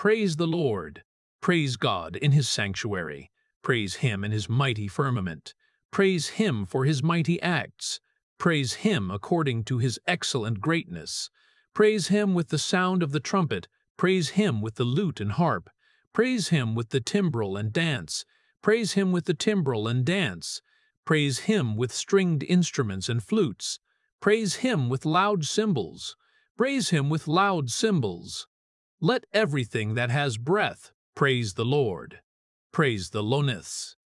praise the Lord. Praise God in his sanctuary. Praise him in his mighty firmament. Praise him for his mighty acts. Praise him according to his excellent greatness. Praise him with the sound of the trumpet. Praise him with the lute and harp. Praise him with the timbrel and dance. Praise him with the timbrel and dance. Praise him with stringed instruments and flutes. Praise him with loud cymbals. Praise him with loud cymbals. Let everything that has breath praise the Lord. Praise the Loniths.